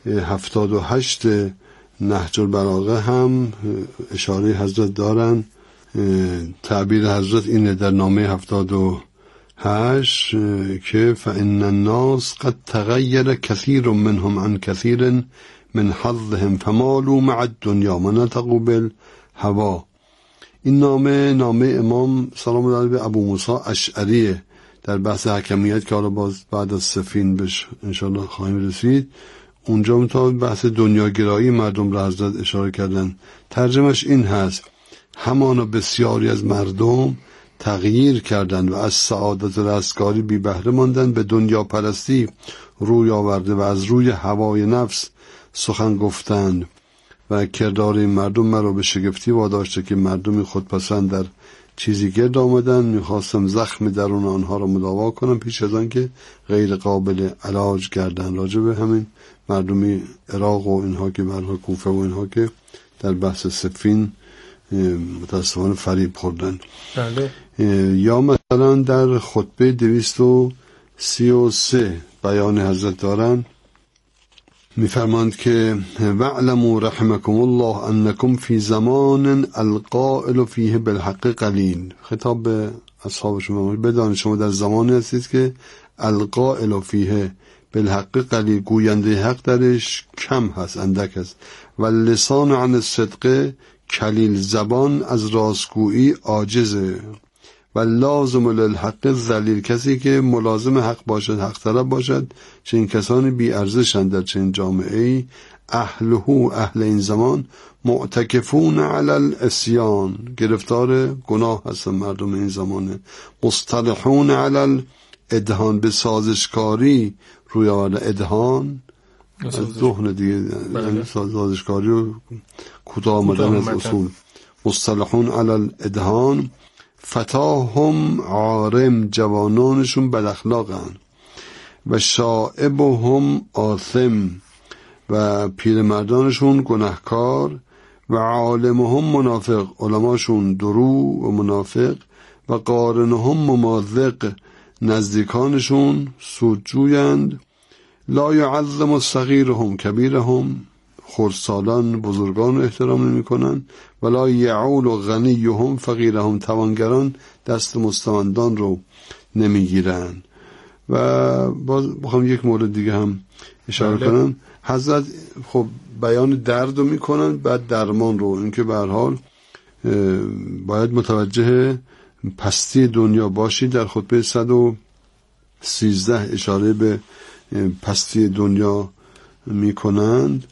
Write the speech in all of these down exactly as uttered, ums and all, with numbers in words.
هفتاد و هشت نهج البلاغه هم اشاره حضرت دارن. تعبیر حضرت اینه در نامه هفتاد و هشت که فإن الناس قد تغیر کثیر منهم عن کثیر من حظهم فمالوا مع الدنیا ونطقوا بالهوا. این نامه نامه امام سلام الله علیه به ابو موسی اشعریه در بحث حکمیت که حالا باز بعد از سفین بهش انشاءالله خواهیم رسید. اونجا متا بحث دنیاگرایی مردم را حضرت اشاره کردن. ترجمهش این هست: همانا بسیاری از مردم تغییر کردند و از سعادت و رستگاری بی بهره ماندند، به دنیا پرستی روی آورده و از روی هوای نفس سخن گفتند و کردار این مردم مرا به شگفتی واداشته که مردمی خودپسند در چیزی گرد آمدن. میخواستم زخم درون آنها را مداوا کنم پیش از آن که غیر قابل علاج گردن. راجع به همین مردمی عراق و اینها که برها کوفه و اینها که در بحث سفین متاسفانه فریب خوردن. بله. یا مثلا در خطبه دویست و سی و سه بیان حضرت دارن، میفرماند که وَاعْلَمُوا رحمكم الله انکم فی زمان القائل فیه بالحق قلیل. خطاب به اصحاب شما، بدانید شما در زمانی هستید که القائل فیه بالحق قلیل، گوینده حق درش کم هست، اندک هست. و لسان عن الصدق کلیل، زبان از راستگویی عاجزه. و لازم للحق ذلیل، کسی که ملازم حق باشد، حق طلب باشد، چنین کسانی بی ارزشند در چنین جامعه‌ای. اهله، اهل این زمان، معتکفون علی العصیان، گرفتار گناه هستن مردم این زمانه. مصطلحون علی الادهان، به سازشکاری روی آورده. ادهان از ذهن دیگه، یعنی سازشکاری و کوتاه آمدن از اصول. مصطلحون علی الادهان. فتاهم عارم، جوانانشون بد اخلاقن. و شائبهم آثم، و پیرمردانشون گناهکار. و عالمهم منافق، علماشون درو و منافق. و قارنهم ممازق، نزدیکانشون سودجویند. لا یعظم صغیرهم کبیرهم، خردسالان بزرگان رو احترام نمی کنن. ولا یعول غنیهم فقیرهم، توانگران دست مستمندان رو نمی گیرن. و باز بخوام یک مورد دیگه هم اشاره بله. کنم. حضرت خب بیان درد رو می کنن، بعد درمان رو. اینکه به هر حال باید متوجه پستی دنیا باشی. در خطبه صد و سیزده اشاره به پستی دنیا می کنند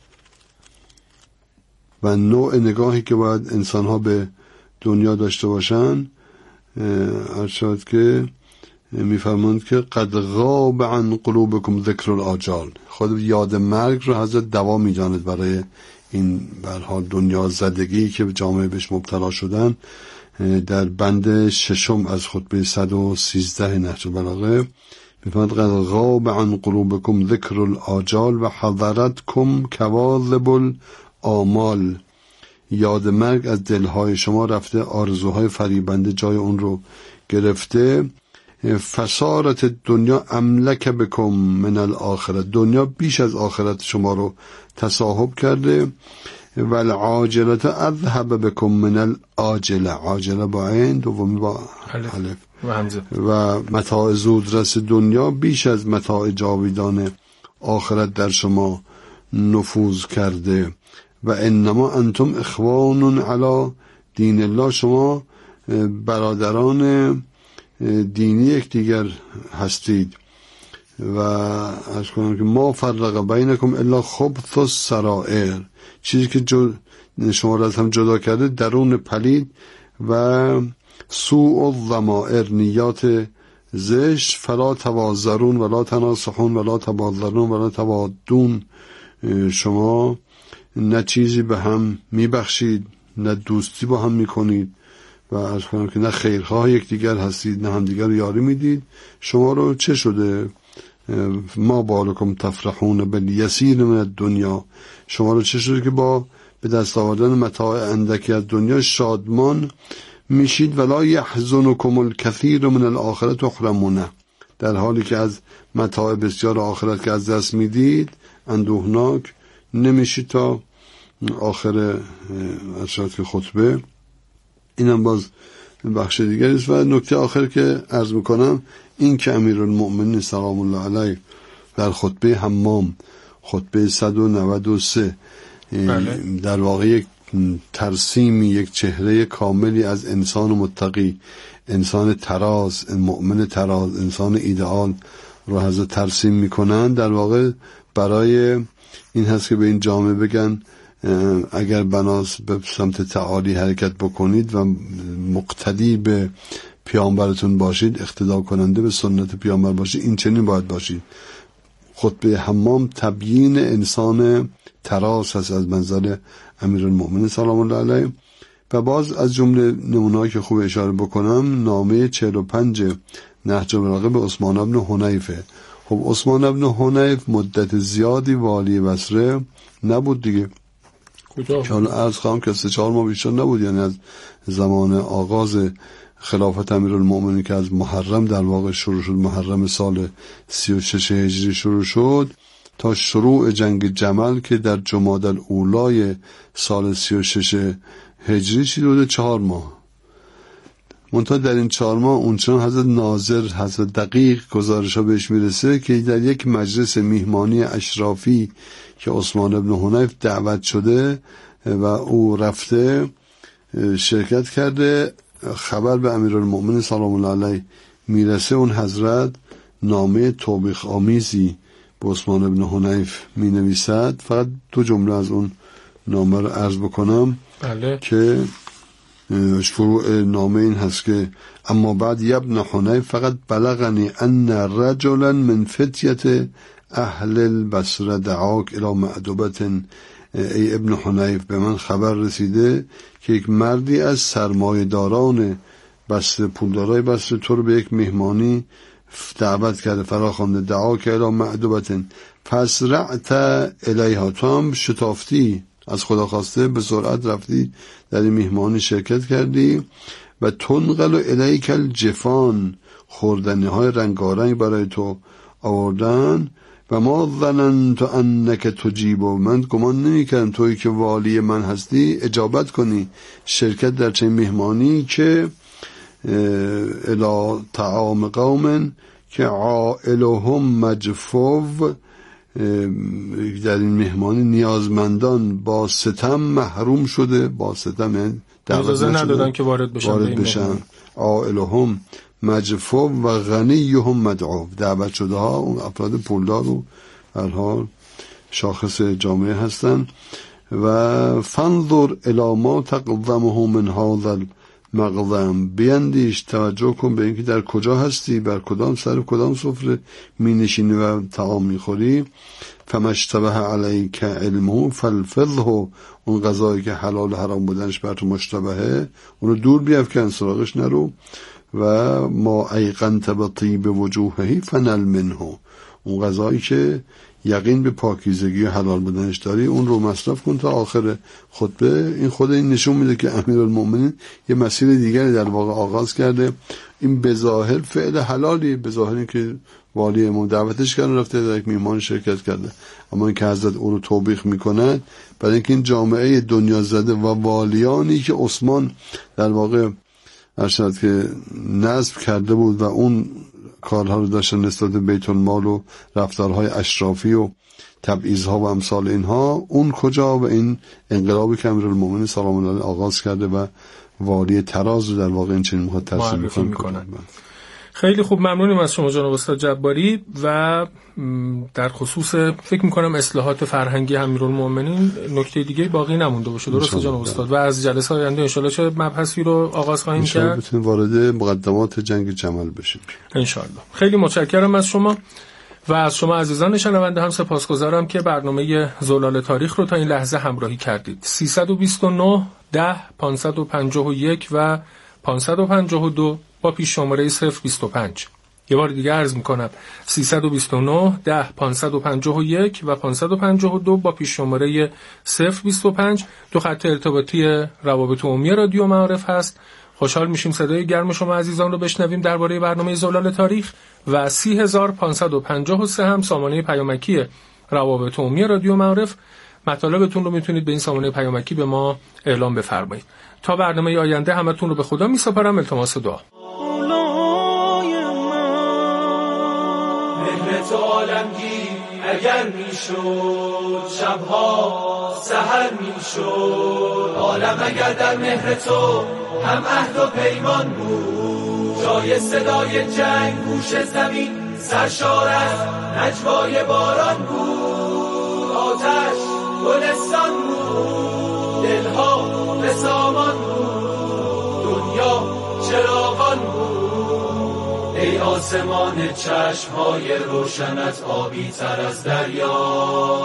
و نوع نگاهی که باید انسان ها به دنیا داشته باشن. ارشاد که میفرماند که قد غاب عن قلوبکم ذکر الآجال، خود یاد مرگ رو حضرت دوا میداند برای این به هر حال دنیا زدگی که جامعه بهش مبتلا شدن. در بند ششم از خطبه صد و سیزده نهج البلاغه میفرماند قد غاب عن قلوبکم ذکر الآجال و حضرتکم کواذب آمال. یاد مرگ از دلهای شما رفته، آرزوهای فریبنده جای اون رو گرفته. فسارت دنیا املک بکم من الاخرت، دنیا بیش از آخرت شما رو تصاحب کرده. و العاجلت اذهب بکم من العاجله، عاجله با عین، دومی با الف و همزه. و متاع زودرس دنیا بیش از متاع جاویدان آخرت در شما نفوذ کرده. و انما انتم اخوان علی دین الله، شما برادران دینی یک دیگر هستید. و از کنم که ما فرق بینکم الا خبث السرائر، چیزی که جو شما را از هم جدا کرده درون پلید و سوء الضمائر، نیات زشت. فلا توازرون ولا تناصحون ولا تباذرون ولا توادون، شما نه چیزی به هم میبخشید، نه دوستی با هم میکنید و از کنم که نه خیرخواه یک دیگر هستید، نه هم دیگر رو یاری میدید. شما رو چه شده؟ ما بالکم تفرحون بالیسیر من الدنیا، شما رو چه شده که با به دست آوردن متاع اندکی از دنیا شادمان میشید. ولا یحزنکم الکثیر من الاخره تحرمونه، در حالی که از متاع بسیار آخرت که از دست میدید اندوهناک نمیشید تا آخر اشراط خطبه. اینم باز بخش دیگری است. و نکته آخر که عرض میکنم این که امیرالمؤمنین سلام الله علیه در خطبه حمام، خطبه صد و نود و سه، بله. در واقع یک ترسیمی، یک چهره کاملی از انسان متقی، انسان تراز، مؤمن تراز، انسان ایدئال رو حضرت ترسیم میکنن. در واقع برای این هست که به این جامعه بگن اگر بناس به سمت تعالی حرکت بکنید و مقتدی به پیامبرتون باشید، اقتدا کننده به سنت پیامبر باشید، این چنین باید باشید. خطبه حمام تبیین انسان تراس هست از منظر امیرالمؤمنین سلام الله علیه. و باز از جمله نمونه‌ای که خوب اشاره بکنم نامه چهل و پنج نهج البلاغه به عثمان بن حنیفه. خب عثمان بن حنیف مدت زیادی والی بصره نبود دیگه. کجا؟ چون عرض خواهم که سه چهار ماه بیشتر نبود، یعنی از زمان آغاز خلافت امیرالمؤمنین که از محرم در واقع شروع شد، محرم سال سی و شش هجری شروع شد تا شروع جنگ جمل که در جمادی الاولی سال سی و شش هجری شد، چهار ماه. منتها در این چهار ماه اونچنان حضرت ناظر، حضرت دقیق گزارش ها بهش میرسه که در یک مجلس میهمانی اشرافی که عثمان بن حنیف دعوت شده و او رفته شرکت کرده، خبر به امیرالمؤمنین سلام الله علیه میرسه. اون حضرت نامه توبیخ آمیزی به عثمان بن حنیف می نویسد. فقط دو جمله از اون نامه رو عرض بکنم. بله. که شروع نامه این هست که اما بعد یبن حنیف فقط بلغنی ان رجلا من فتیت اهل البصره دعاک الى معدبت. ای ابن حنیف به من خبر رسیده که یک مردی از سرمایه‌داران بصره، پولدارای بصره تو رو به یک مهمانی دعوت کرده، فراخوانده دعاک الى معدبت پس رعت الیها، تو هم شتافتی، از خدا خواسته به سرعت رفتی در این مهمانی شرکت کردی. و تنقل الیک الجفان، خوردنی های رنگارنگ برای تو آوردن. و ما ظننت انک تجیب، من گمان نمی کردم تویی که والی من هستی اجابت کنی شرکت در چه مهمانی که الی طعام قوم که عائلهم مجفو، در این مهمانی نیازمندان با ستم محروم شده، با ستم یعنی اجازه ندادن که وارد بشن، وارد بشن. عائلهم مجفو و غنیهم مدعو، دعوت شده ها اون افراد پولدار و هر حال شاخص جامعه هستن. و فانظر الی ما تقدمه من هذا المقدم، بیندیش، توجه کن به اینکه در کجا هستی، بر کدام سر کدام سفره می نشینی و طعام می خوری. فمشتبه علیک علمه فالفظه، اون غذایی که حلال و حرام بودنش بر تو مشتبهه اونو دور بیفکن، سراغش نرو. و ما ایقنت بطیب وجوهه فنل منه، اون غذایی که یقین به پاکیزگی حلال بودنش داری اون رو مصرف کن تا آخر خطبه. این خود این نشون میده که امیرالمؤمنین یه مسیر دیگری در واقع آغاز کرده. این به ظاهر فعل حلالی، به ظاهر این که والی امام دعوتش کرده رفته در یک میهمان شرکت کرده، اما این که حضرت او رو توبیخ میکنند برای اینکه این جامعه دنیا زده و والیانی که عثمان در واقع ارشد که نصب کرده بود و اون کارها رو داشتن نسبت بیت المال و رفتارهای اشرافی و تبعیض‌ها و امثال اینها، اون کجا؟ و این انقلابی که امیرالمؤمنین سلام الله علیه آغاز کرده و والی تراز رو در واقع این چنین میخواد ترسیم میکنه. خیلی خوب، ممنونیم از شما جناب استاد جباری. و در خصوص فکر میکنم اصلاحات فرهنگی امیرالمؤمنین نکته دیگه باقی نمونده باشه، درسته جناب استاد؟ و از جلسه آینده ان شاءالله چه مبحثی رو آغاز خواهیم کرد؟ ان شاءالله بتونیم وارد مقدمات جنگ جمل بشیم ان شاءالله. خیلی متشکرم از شما و از شما عزیزان شنونده هم سپاسگزارم که برنامه زلال تاریخ رو تا این لحظه همراهی کردید. سیصد و بیست و نه ده پانصد و پنجاه و یک و پانصد و پنجاه و دو با پیش شماره صفر بیست و پنج. یه بار دیگه عرض میکنم سیصد و بیست و نه ده پانصد و پنجاه و یک و پانصد و پنجاه و دو با پیش شماره صفر بیست و پنج. دو خط ارتباطی روابط عمومی رادیو معارف هست. خوشحال میشیم صدای گرم شما عزیزان رو بشنویم درباره برنامه زلال تاریخ. و سی هزار پانصد و پنجاه و سه هم سامانه پیامکی روابط عمومی رادیو معارف مطالبتون رو میتونید به این سامانه پیامکی به ما اعلام بفرمایید. تا برنامه آینده همتون رو به خدا میسپارم. التماس دعا. مهر تو عالمگیر اگر میشد، شبها سحر میشد. عالم اگر در مهر تو هم عهد و پیمان بود، جای صدای جنگ گوش زمین سرشار از نجوای باران بود. آتش گلستان بود، دلها به سامان بود، دنیا چراغان بود. ای آسمان چشمهای روشنت آبی تر از دریا،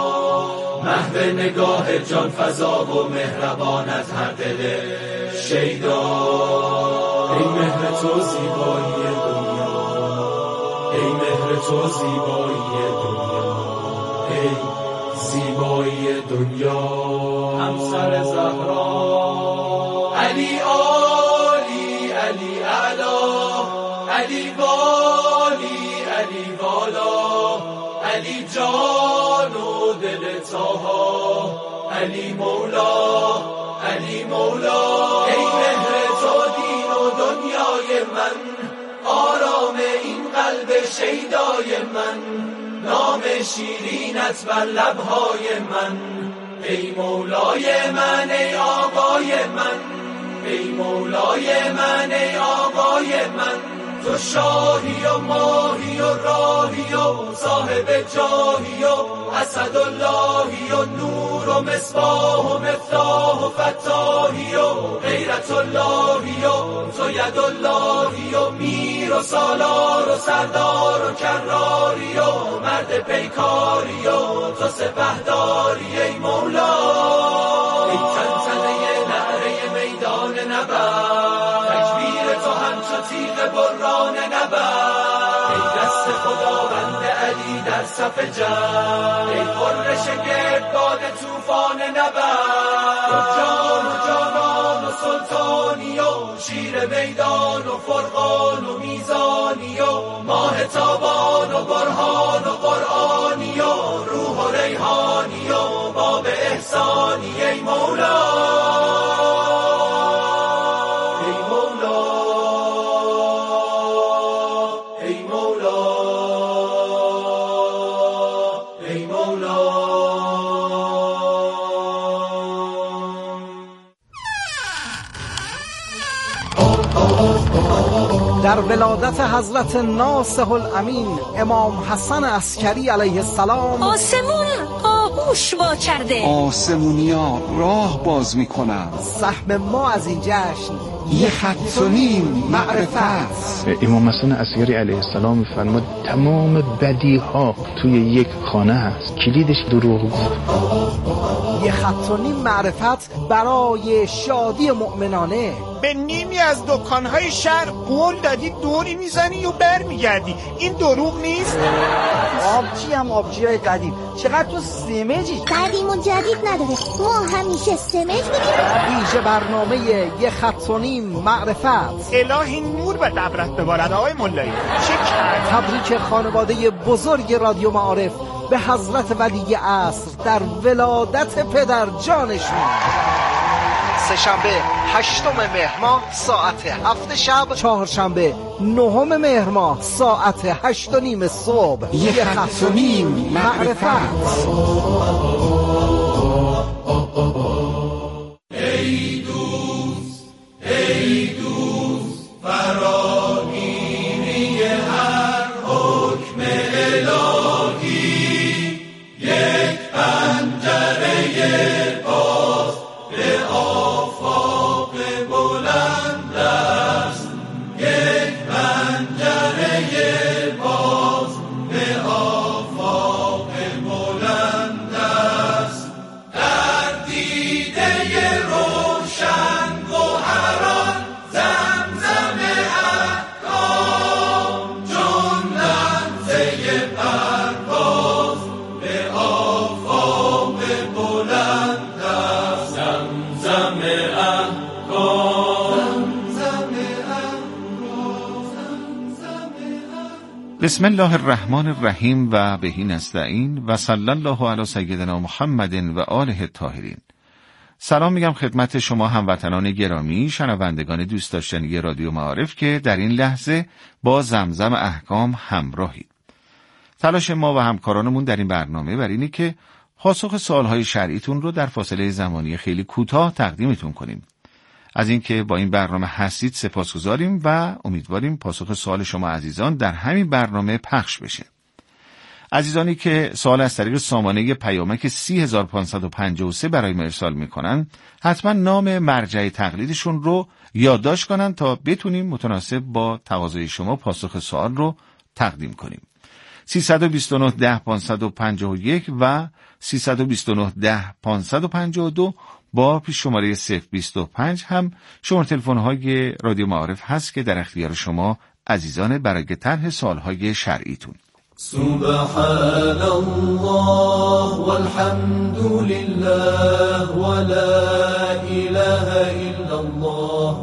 محو نگاه جان فضا و مهربانت هر دل شیدا. ای مهر تو زیبایی دنیا، ای مهر تو زیبایی دنیا، ای زیبایی دنیا. همسر زهرا علی عالی، علی اعلا، علی والی، علی والا، علی جان و دل طاها، علی مولا، علی مولا. ای مهر تو دین و دنیای من، آرام این قلب شیدای من، نام شیرینت بر لبهای من. ای مولای من، ای آقای من، ای مولای من، ای آقای من. تو شاهی و ماهی و راهی و صاحب جاهی و اسداللهی و نور و مصباح و مفتاح و فتاحی و غیرت اللهی و تو یداللهی و میر و سالار و سردار و کراری و مرد پیکاری و تو سپهداری. ای مولا، ای تنتنه نعره میدان نبرد، تکبیر تو همچو تیغ بران نبرد. ای دست خداوند علی در صف جنگ، ای خرش گردباد توفان نبرد. تو جان و جانان و سلطانی و شیر میدان و فرقان و میزانی و ماه تابان و برهان و قرآنی و روح و ریحانی و باب احسانی. ای مولا، ای مولا، ای مولا، ای مولا. در ولادت حضرت ناصح الامین امام حسن عسکری علیه السلام، آسمون آغوش وا کرده، آسمونیا راه باز میکنن. سهم ما از این جشن یه خط و نیم معرفت. امام حسن عسکری علیه السلام فرمود تمام بدیها توی یک خانه هست، کلیدش دروغ گفت. یه خط و نیم معرفت برای شادی مؤمنانه. به نیمی از دکانهای شهر قول دادی دوری میزنی و بر میگردی، این دروغ نیست؟ آبجی هم آبجی های قدیم، چقدر تو سمجی؟ قدیم و جدید نداره، ما همیشه سمج بودیم. ویژه برنامه یه خط و نیم معرفت. الهی نور به قبرت ببارد آقای ملایی. چه کرد؟ تبریک خانواده بزرگ رادیو معارف به حضرت ولی عصر در ولادت پدر جانشون. سه‌شنبه هشتم مهر ماه ساعت هفت شب، چهارشنبه نهم مهر ماه ساعت هشت و نیم صبح. یه خط و نیم معرفت. ای دوست، ای دوست، فراگیری هر حکم الهی، یک پنجره باز به آفاق بلند است، یک پنجره باز به آفاق بلند است. بسم الله الرحمن الرحیم و بهی نستعین و صلی الله علی سیدنا محمد و آله الطاهرین. سلام میگم خدمت شما هموطنان گرامی، شنوندگان دوست داشتنی رادیو معارف که در این لحظه با زمزم احکام همراهید. تلاش ما و همکارانمون در این برنامه بر اینه که پاسخ سوالهای شرعیتون رو در فاصله زمانی خیلی کوتاه تقدیمتون کنیم. از اینکه با این برنامه هستید سپاسگزاریم و امیدواریم پاسخ سوال شما عزیزان در همین برنامه پخش بشه. عزیزانی که سوال از طریق سامانه پیامک سه هزار و پانصد و پنجاه و سه برای ما ارسال میکنن، حتما نام مرجع تقلیدشون رو یادداشت کنن تا بتونیم متناسب با تقاضای شما پاسخ سوال رو تقدیم کنیم. سیصد و بیست و نه ده پانصد و پنجاه و یک و سیصد و بیست و نه ده پانصد و پنجاه و دو با پیش شماره صفر بیست و پنج هم شماره تلفن های رادیو معارف هست که در اختیار شما عزیزان برای طرح سوالهای شرعیتون. سبحان الله والحمد لله ولا اله الا الله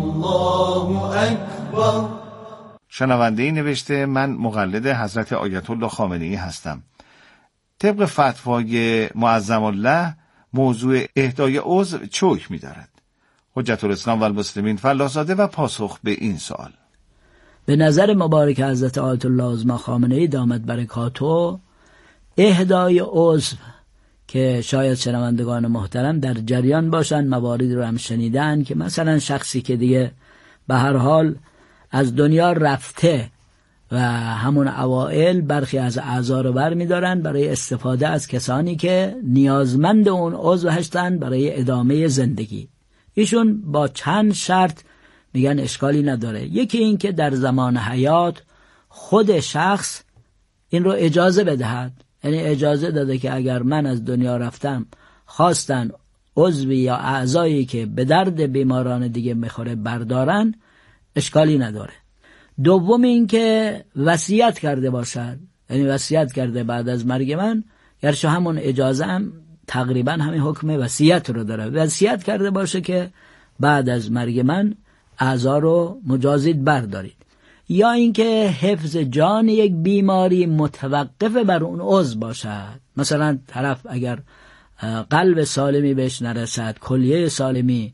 والله اکبر. شنونده نوشته من مقلد حضرت آیت الله خامنه‌ای هستم. طبق فتوای معظم الله موضوع اهدای عضو چه حکمی دارد؟ حجت الاسلام و المسلمین فلاح‌زاده و پاسخ به این سوال. به نظر مبارک حضرت آیت الله عظما خامنه‌ای دامت برکاته، اهدای عضو که شاید شنوندگان محترم در جریان باشن مواردی رو هم شنیدن که مثلا شخصی که دیگه به هر حال از دنیا رفته و همون اوائل برخی از اعضا رو بر می دارن برای استفاده از کسانی که نیازمند اون عضو هستن برای ادامه زندگی. ایشون با چند شرط میگن اشکالی نداره. یکی این که در زمان حیات خود شخص این رو اجازه بدهد، یعنی اجازه داده که اگر من از دنیا رفتم خواستن عضوی یا اعضایی که به درد بیماران دیگه میخوره بردارن، اشکالی نداره. دوم این که وصیت کرده باشد، یعنی وصیت کرده بعد از مرگ من، گرچه همون اجازه هم تقریبا همین حکم وصیت رو داره، وصیت کرده باشه که بعد از مرگ من اعضا رو مجازید بردارید. یا اینکه حفظ جان یک بیماری متوقف بر اون عضو باشد، مثلا طرف اگر قلب سالمی بهش نرسد، کلیه سالمی،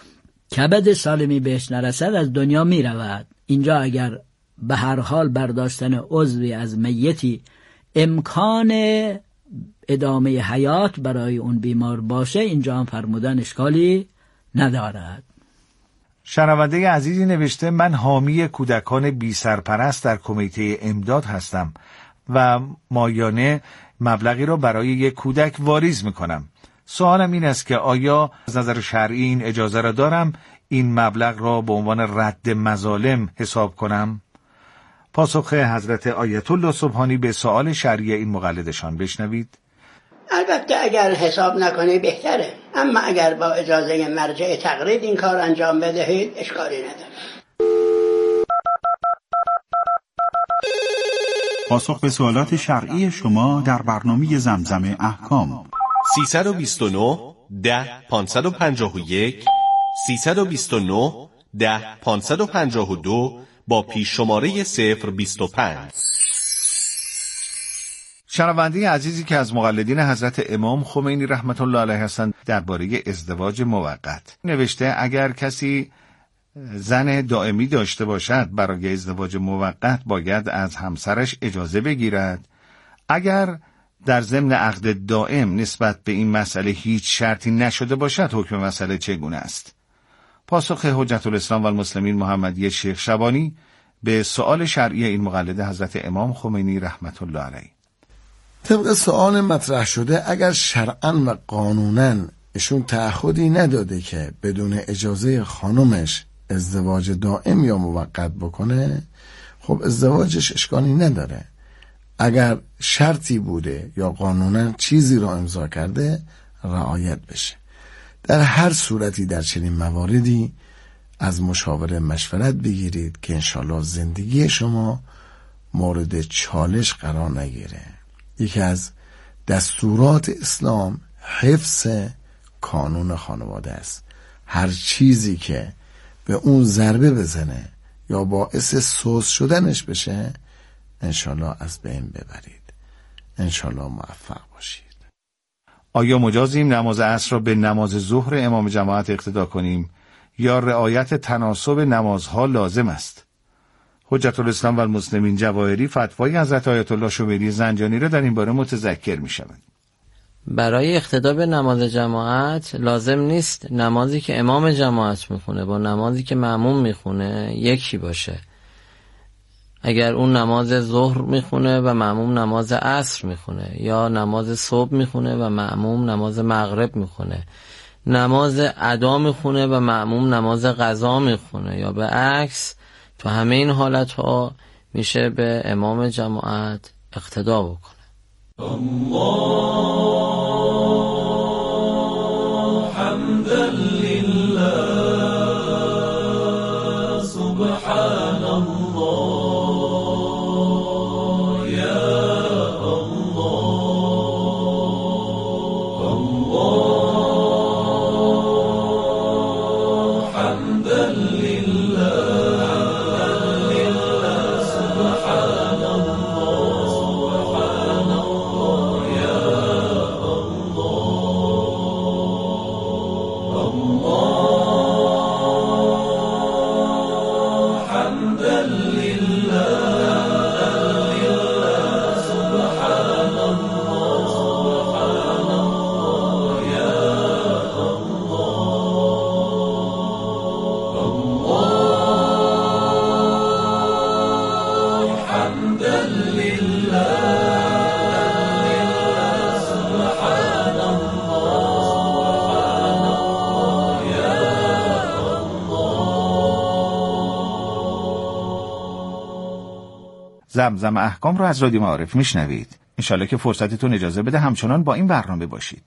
کبد سالمی بهش نرسد، از دنیا می رود. اینجا اگر به هر حال برداشتن عضوی از میتی امکان ادامه حیات برای اون بیمار باشه، اینجا هم فرمودن اشکالی ندارد. شنونده عزیزی نوشته من حامی کودکان بی سرپرست در کمیته امداد هستم و ماهیانه مبلغی را برای یک کودک واریز میکنم. سوالم این است که آیا از نظر شرعی این اجازه را دارم این مبلغ را به عنوان رد مظالم حساب کنم؟ پاسخ حضرت آیت الله سبحانی به سوال شرعی این مقلدشان بشنوید. البته اگر حساب نکنه بهتره، اما اگر با اجازه مرجع تقلید این کار انجام بدهید اشکالی نداره. پاسخ به سوالات شرعی شما در برنامه زمزم احکام. سیصد و بیست و نه ده پانصد و پنجاه و یک سیصد و بیست و نه ده پانصد و پنجاه و دو با پیش شماره صفر بیست و پنج. شنونده عزیزی که از مقلدین حضرت امام خمینی رحمت الله علیه هستند درباره ازدواج موقت نوشته اگر کسی زن دائمی داشته باشد برای ازدواج موقت باید از همسرش اجازه بگیرد. اگر در ضمن عقد دائم نسبت به این مسئله هیچ شرطی نشده باشد حکم مسئله چگونه است؟ پاسخ حجت الاسلام و المسلمین محمدی شیخ شبانی به سؤال شرعی این مقلد حضرت امام خمینی رحمت الله علیه. طبق سؤال مطرح شده اگر شرعاً و قانوناً ایشون تعهدی نداده که بدون اجازه خانمش ازدواج دائم یا موقت بکنه، خب ازدواجش اشکالی نداره. اگر شرطی بوده یا قانونا چیزی را امضا کرده رعایت بشه. در هر صورتی در چنین مواردی از مشاور مشورت بگیرید که انشالله زندگی شما مورد چالش قرار نگیره. یکی از دستورات اسلام حفظ کانون خانواده است. هر چیزی که به اون ضربه بزنه یا باعث سوس شدنش بشه انشالله از بین ببرید. انشالله موفق باشید. آیا مجازیم نماز عصر را به نماز ظهر امام جماعت اقتدا کنیم یا رعایت تناسب نمازها لازم است؟ حجت الاسلام و المسلمین جواهری فتوای حضرت آیت الله شمیری زنجانی را در این باره متذکر می شوند. برای اقتدا به نماز جماعت لازم نیست نمازی که امام جماعت میخونه با نمازی که مأموم میخونه یکی باشه. اگر اون نماز ظهر میخونه و مأموم نماز عصر میخونه، یا نماز صبح میخونه و مأموم نماز مغرب میخونه، نماز ادا میخونه و مأموم نماز قضا میخونه، یا به عکس، تو همه این حالت ها میشه به امام جماعت اقتدا بکنه. الله حمدا لله سبحان الله یا الله الله حمدا لله سبحان زمزم احکام رو از رادیو معارف میشنوید. انشالله که فرصتتون اجازه بده همچنان با این برنامه باشید.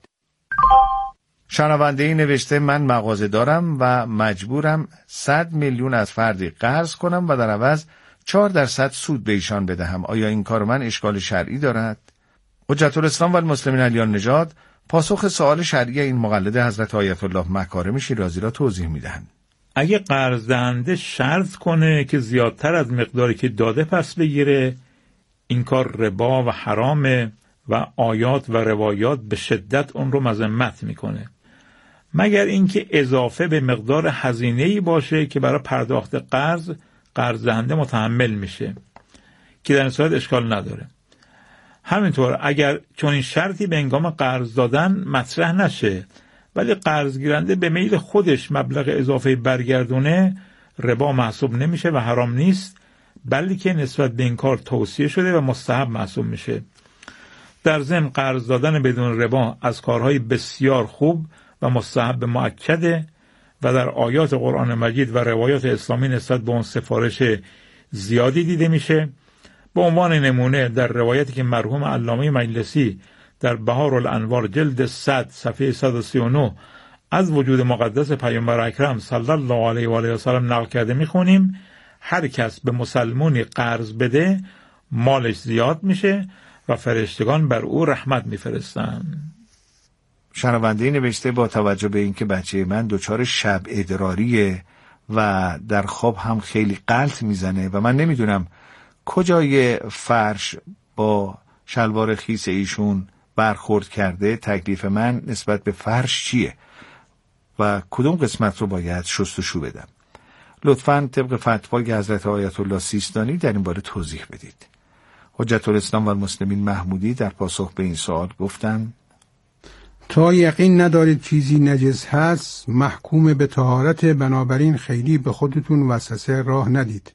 شنونده نوشته من مغازه دارم و مجبورم صد میلیون از فردی قرض کنم و در عوض چهار درصد سود به ایشان بدهم. آیا این کار من اشکال شرعی دارد؟ حجت الاسلام و المسلمین علیان نژاد پاسخ سوال شرعی این مقلد حضرت آیت الله مکارم شیرازی را توضیح میدهند. اگه قرض دهنده شرط کنه که زیادتر از مقداری که داده پس بگیره، این کار ربا و حرامه و آیات و روایات به شدت اون رو مذمت میکنه، مگر اینکه اضافه به مقدار هزینه‌ای باشه که برای پرداخت قرض قرض دهنده متحمل میشه، که در این صورت اشکال نداره. همینطور اگر چون این شرطی به هنگام قرض دادن مطرح نشه ولی قرض گیرنده به میل خودش مبلغ اضافه برگردونه، ربا محسوب نمیشه و حرام نیست، بلکه نسبت به این کار توصیه شده و مستحب محسوب میشه. در ضمن قرض دادن بدون ربا از کارهای بسیار خوب و مستحب مؤکده و در آیات قرآن مجید و روایات اسلامی نسبت به اون سفارش زیادی دیده میشه. به عنوان نمونه در روایتی که مرحوم علامه مجلسی در بهار الانوار جلد صد صفحه صد و سی و نه از وجود مقدس پیامبر اکرم صلی الله علیه و آله و سلم نقل کرده میخونیم: هر کس به مسلمانی قرض بده مالش زیاد میشه و فرشتگان بر او رحمت میفرستند. شنونده نوشته با توجه به اینکه بچه من دچار شب ادراریه و در خواب هم خیلی غلط میزنه و من نمیدونم کجای فرش با شلوار خیس ایشون برخورد کرده، تکلیف من نسبت به فرش چیه و کدوم قسمت رو باید شستشو بدم؟ لطفاً طبق فتوای حضرت آیت الله سیستانی در این باره توضیح بدید. حجت الاسلام و المسلمین محمودی در پاسخ به این سوال گفتن: تا یقین ندارید چیزی نجس هست محکوم به طهارت، بنابراین خیلی به خودتون وسوسه راه ندید.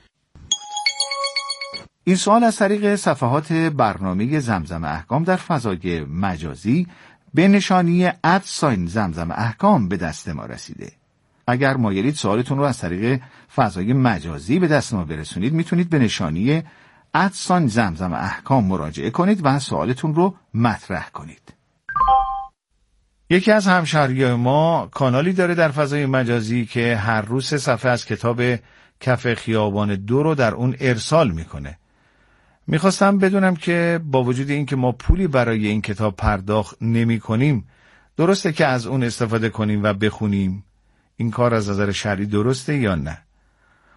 این سوال از طریق صفحات برنامه زمزم احکام در فضای مجازی به نشانی ادساین زمزم احکام به دست ما رسیده. اگر مایلید سوالتون رو از طریق فضای مجازی به دست ما برسونید، میتونید به نشانی ادساین زمزم احکام مراجعه کنید و سوالتون رو مطرح کنید. یکی از همشهریای ما کانالی داره در فضای مجازی که هر روز سه صفحه از کتاب کف خیابان دو رو در اون ارسال میکنه. میخواستم بدونم که با وجود این که ما پولی برای این کتاب پرداخت نمی کنیم، درسته که از اون استفاده کنیم و بخونیم؟ این کار از نظر شرعی درسته یا نه؟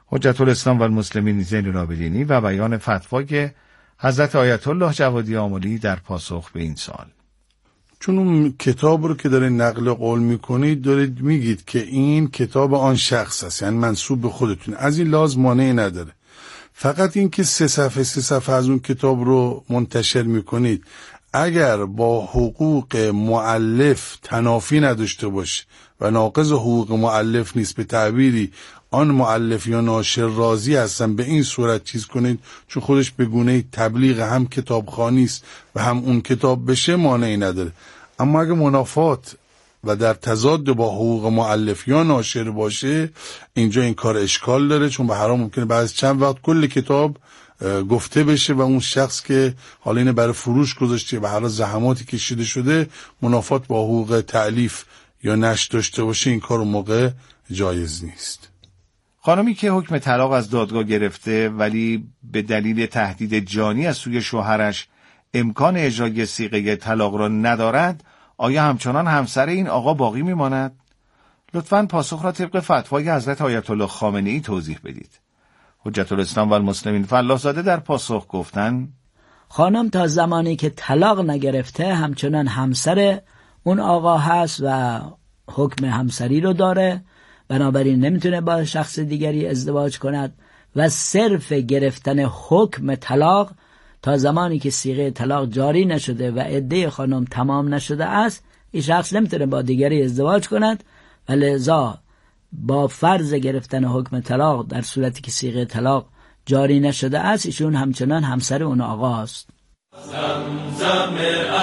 حجت الاسلام و المسلمین زین العابدینی و بیان فتوای حضرت آیت الله جوادی آملی در پاسخ به این سوال. چون اون کتاب رو که دارید نقل قول میکنید دارید میگید که این کتاب آن شخص است، یعنی منسوب به خودتون، از این لازم مانعی نداره. فقط این که سه صفحه سه صفحه از اون کتاب رو منتشر میکنید اگر با حقوق مؤلف تنافی نداشته باشه و ناقض حقوق مؤلف نیست، به تعبیری آن مؤلف یا ناشر راضی هستن به این صورت چیز کنید، چون خودش به گونه تبلیغ هم کتابخوانی است و هم اون کتاب بشه مانعی نداره. اما اگه منافات و در تضاد با حقوق مؤلف یا ناشر باشه اینجا این کار اشکال داره، چون به هر حال ممکنه بعد از چند وقت کل کتاب گفته بشه و اون شخص که حالا اینه برای فروش گذاشته و هر حال زحماتی کشیده شده منافات با حقوق تألیف یا نشر داشته باشه، این کار اون موقع جایز نیست. خانمی که حکم طلاق از دادگاه گرفته ولی به دلیل تهدید جانی از سوی شوهرش امکان اجرای صیغه طلاق را ندارد، آیا همچنان همسر این آقا باقی میماند؟ لطفاً پاسخ را طبق فتوای حضرت آیت الله خامنه‌ای توضیح بدید. حجت الاسلام و المسلمین فلاح زاده در پاسخ گفتند: خانم تا زمانی که طلاق نگرفته همچنان همسر اون آقا هست و حکم همسری رو داره، بنابراین نمیتونه با شخص دیگری ازدواج کند و صرف گرفتن حکم طلاق تا زمانی که صیغه طلاق جاری نشده و عده خانم تمام نشده است، این شخص نمیتونه با دیگری ازدواج کند و لذا با فرض گرفتن حکم طلاق در صورتی که صیغه طلاق جاری نشده است ایشون همچنان همسر اون آقا است. زمزم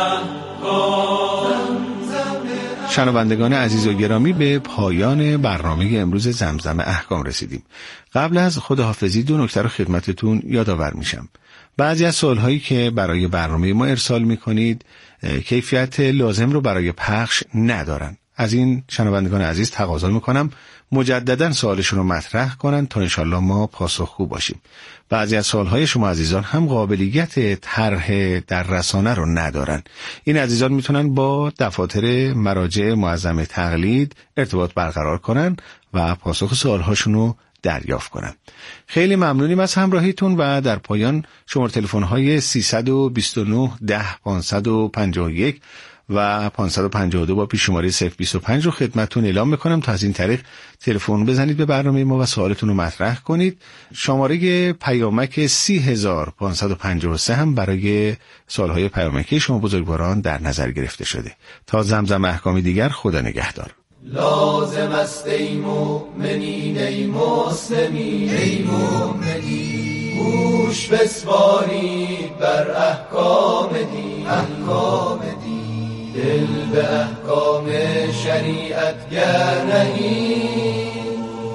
احکام. شنوندگان عزیز و گرامی، به پایان برنامه امروز زمزم احکام رسیدیم. قبل از خداحافظی دو نکته رو خدمتتون یادآور میشم. بعضی از سوالهایی که برای برنامه ما ارسال میکنید کیفیت لازم رو برای پخش ندارن. از این شنوندگان عزیز تقاضا میکنم مجددا سوالشون رو مطرح کنن تا انشالله ما پاسخگو باشیم. بعضی از سوالهای شما عزیزان هم قابلیت طرح در رسانه رو ندارن. این عزیزان میتونن با دفاتر مراجع معظم تقلید ارتباط برقرار کنن و پاسخ سوالهاشون رو دریافت کنن. خیلی ممنونیم از همراهیتون و در پایان شماره تلفن‌های سیصد و بیست و نه ده پانصد و پنجاه و یک و پانصد و پنجاه و دو با پیش شماره صفر بیست و پنج رو خدمتتون اعلام میکنم تا از این طریق تلفن بزنید به برنامه ما و سوالتون رو مطرح کنید. شماره پیامک سی هزار پانصد و پنجاه و سه هم برای سوالهای پیامکی شما بزرگواران در نظر گرفته شده. تا زمزم احکامی دیگر، خدا نگهدار. لازم است ای مؤمنین ای مسلمین ای مؤمنین گوش بسپارید بر احکام دین احکام دین دل به احکام شریعت گر نهید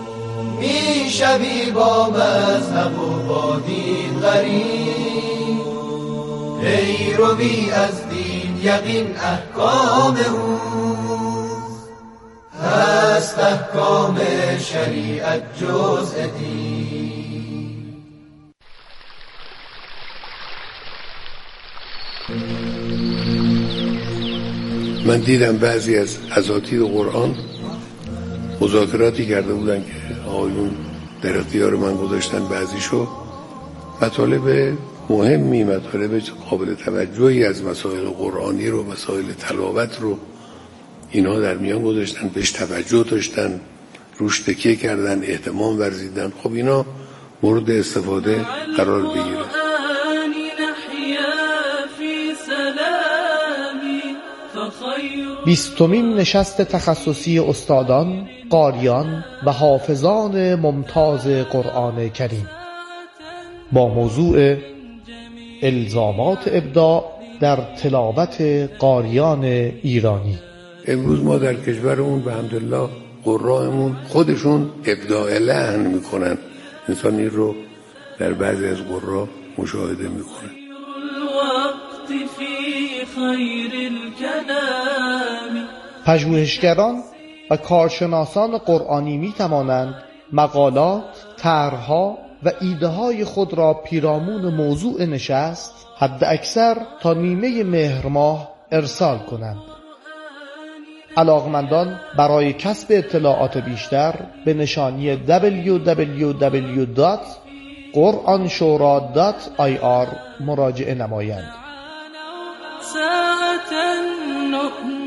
میشوی با مذهب و با دین غریب پیروی از دین یقین احکام اوست هست احکام شریعت جزء دین. من دیدم بعضی از اساتید قرآن مذاکراتی کرده بودن که آقایون در اختیار من گذاشتن، بعضیشو مطالب مهمی، مطالب قابل توجهی از مسائل قرآنی رو، مسائل تلاوت رو اینا در میان گذاشتن، بهش توجه داشتن، روش تکیه کردن، اهتمام ورزیدن. خب اینا مورد استفاده قرار بگیره. بیستمین نشست تخصصی استادان، قاریان و حافظان ممتاز قرآن کریم با موضوع الزامات ابداع در تلاوت قاریان ایرانی. امروز ما در کشورمون به حمدالله قرائمون خودشون ابداع لحن میکنن. انسان این رو در بعضی از قرا مشاهده میکنه. پژوهشگران و کارشناسان قرآنی می توانند مقالات، طرح‌ها و ایده‌های خود را پیرامون موضوع نشست حد اکثر تا نیمه مهر ماه ارسال کنند. علاقمندان برای کسب اطلاعات بیشتر به نشانی دبلیو دبلیو دبلیو دات قرآن شورا دات آی آر مراجعه نمایند.